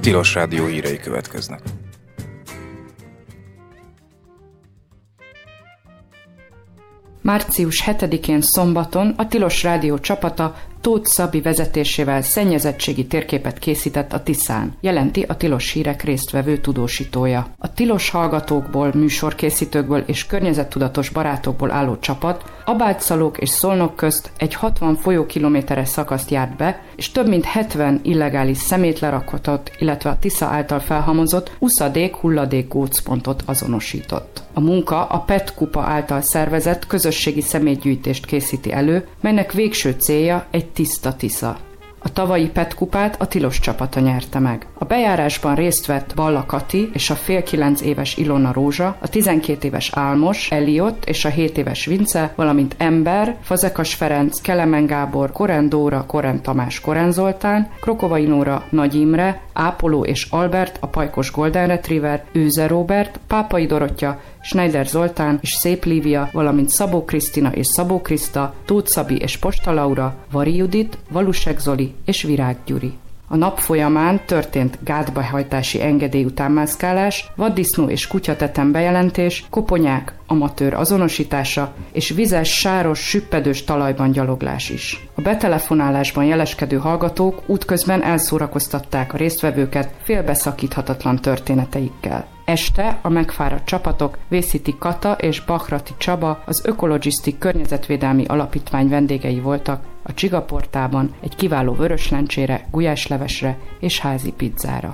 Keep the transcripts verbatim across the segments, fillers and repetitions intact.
Tilos Rádió hírei következnek. március hetedikén szombaton a Tilos Rádió csapata Tóth Szabi vezetésével szennyezettségi térképet készített a Tiszán, jelenti a Tilos Hírek résztvevő tudósítója. A tilos hallgatókból, műsorkészítőkből és környezettudatos barátokból álló csapat Abályszalók és Szolnok közt egy hatvan folyókilométeres szakaszt járt be, és több mint hetven illegális szemétlerakatot, illetve a Tisza által felhamozott uszadék-hulladék gócpontot azonosított. A munka a pé e té kupa által szervezett közösségi szemétgyűjtést készíti elő, melynek végső célja egy tiszta Tisza. A tavalyi pé e té kupát a Tilos csapata nyerte meg. A bejárásban részt vett Balla Kati és a fél kilenc éves Ilona Rózsa, a tizenkét éves Álmos, Eliott és a hét éves Vince, valamint Ember, Fazekas Ferenc, Kelemen Gábor, Koren Dóra, Koren Tamás, Koren Zoltán, Krokovai Nóra, Nagy Imre, Ápoló és Albert, a pajkos Golden Retriever, Őze Róbert, Pápai Dorottya, Schneider Zoltán és Szép Lívia, valamint Szabó Krisztina és Szabó Kriszta, Tóth Szabi és Posta Laura, Vari Judit, Valusek Zoli és Virág Gyuri. A nap folyamán történt gátbehajtási engedély utánmászkálás, vaddisznó és kutyatetem bejelentés, koponyák, amatőr azonosítása és vizes, sáros, süppedős talajban gyaloglás is. A betelefonálásban jeleskedő hallgatók útközben elszórakoztatták a résztvevőket félbeszakíthatatlan történeteikkel. Este a megfáradt csapatok Vésziti Kata és Bahrati Csaba, az Ökologisztik Környezetvédelmi Alapítvány vendégei voltak a Csigaportában egy kiváló vöröslencsére, gulyáslevesre és házi pizzára.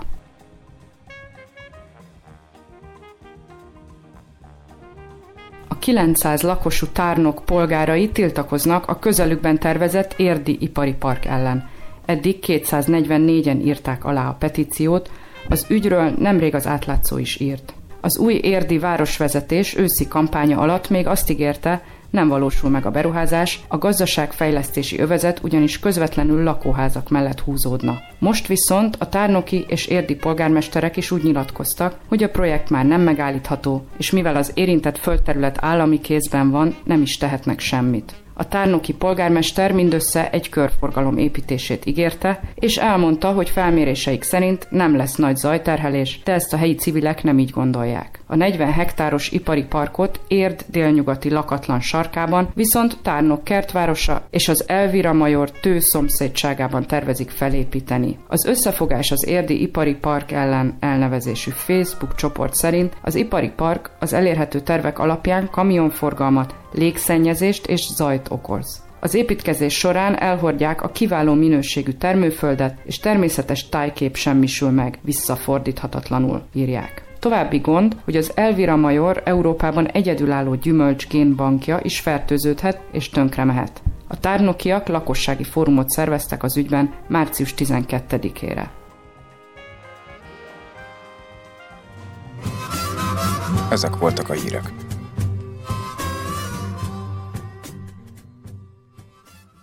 A kilencszáz lakosú Tárnok polgárai tiltakoznak a közelükben tervezett érdi ipari park ellen. Eddig kétszáznegyvennégyen írták alá a petíciót, az ügyről nemrég az Átlátszó is írt. Az új érdi városvezetés őszi kampánya alatt még azt ígérte, nem valósul meg a beruházás, a gazdaságfejlesztési övezet ugyanis közvetlenül lakóházak mellett húzódna. Most viszont a tárnoki és érdi polgármesterek is úgy nyilatkoztak, hogy a projekt már nem megállítható, és mivel az érintett földterület állami kézben van, nem is tehetnek semmit. A tárnoki polgármester mindössze egy körforgalom építését ígérte, és elmondta, hogy felméréseik szerint nem lesz nagy zajterhelés, de ezt a helyi civilek nem így gondolják. A negyven hektáros ipari parkot Érd délnyugati lakatlan sarkában, viszont Tárnok kertvárosa és az Elvira Major Tő szomszédságában tervezik felépíteni. Az összefogás az érdi ipari park ellen elnevezésű Facebook csoport szerint az ipari park az elérhető tervek alapján kamionforgalmat, légszennyezést és zajt okoz. Az építkezés során elhordják a kiváló minőségű termőföldet, és természetes tájkép semmisül meg, visszafordíthatatlanul, írják. További gond, hogy az Elvira Major Európában egyedülálló gyümölcs génbankja is fertőződhet és tönkre mehet. A tárnokiak lakossági fórumot szerveztek az ügyben március tizenkettedikére. Ezek voltak a hírek.